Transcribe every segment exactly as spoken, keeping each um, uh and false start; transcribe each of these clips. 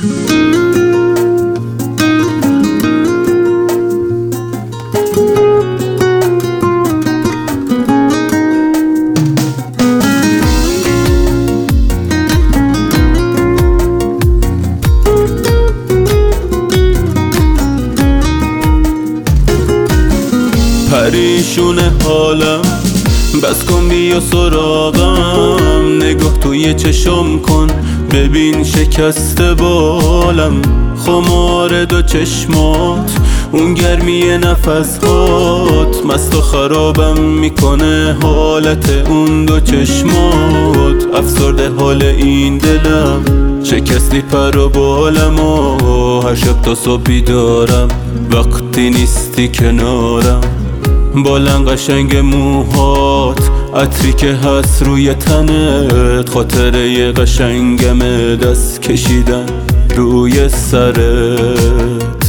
پریشونه حالم، بس کن بیا سراغم. نگاه توی چشم کن ببین شکسته بالم. خمار دو چشمات، اون گرمی نفسهات، مست و خرابم میکنه حالت اون دو چشمات. افسرده حال این دلم، شکستی پر و بالم و هر شب تا صبح بیدارم وقتی نیستی کنارم. بلند قشنگ موهات، عطری که هست روی تنت، خاطره قشنگم دست کشیدن روی سرت.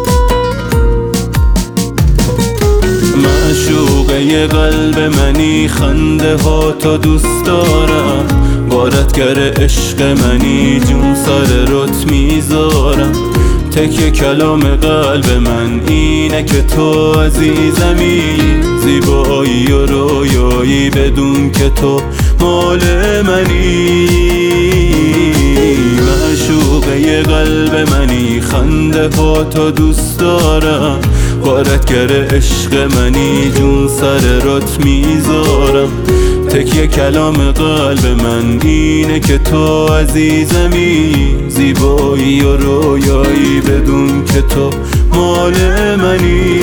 معشوقه قلب منی، خنده ها تا دوست دارم. غارتگر عشق منی، جون سر رت میذارم. تکیه کلام قلب من اینه که تو عزیزمی، زیبایی و رویایی بدون که تو مال منی. معشوقه قلب منی، خنده ها تا دوست دارم. غارتگر عشق منی، جون سر رت میذارم. تکیه کلام قلب من اینه که تو عزیزمی، زیبایی و رویایی بدون که تو مال منی.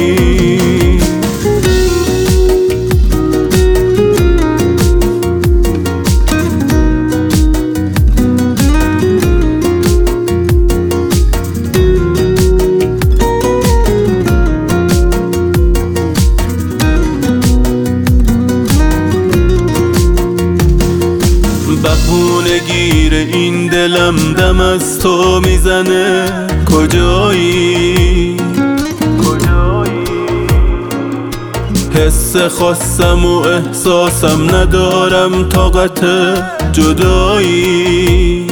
بهونه گیر این دلم، دم از تو میزنه. کجایی؟ حس خاصم و احساسم ندارم، طاقت جدایی.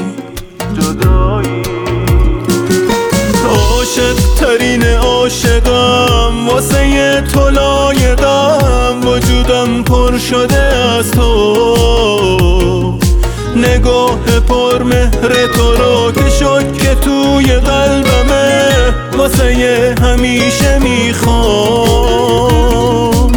عاشق ترین عاشقم، واسه تو لایقم. وجودم پر شده از تو، نگاه پر مهر تو رو که شد که توی قلبمه. واسه همیشه میخوام.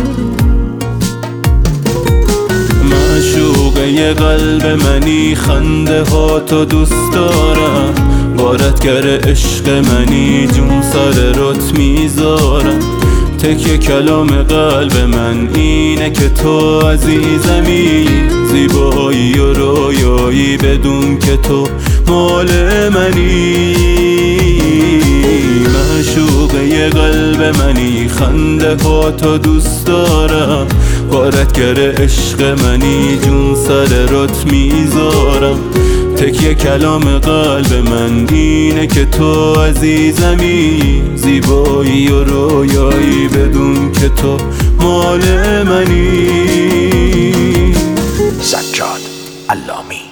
معشوقه قلب منی، خنده ها تو دوست دارم. غارتگر عشق منی، جون سر رت میذارم. تکیه کلام قلب من اینه که تو عزیزمی، زیبایی و رویایی بدون که تو مال منی. معشوقه قلب منی، خنده ها تو دوست دارم. غارتگر عشق منی، جون سر رت میذارم. تکیه کلام قلب من اینه که تو عزیزمی، زیبایی و رویایی بدون که تو مال منی. سجاد علامی.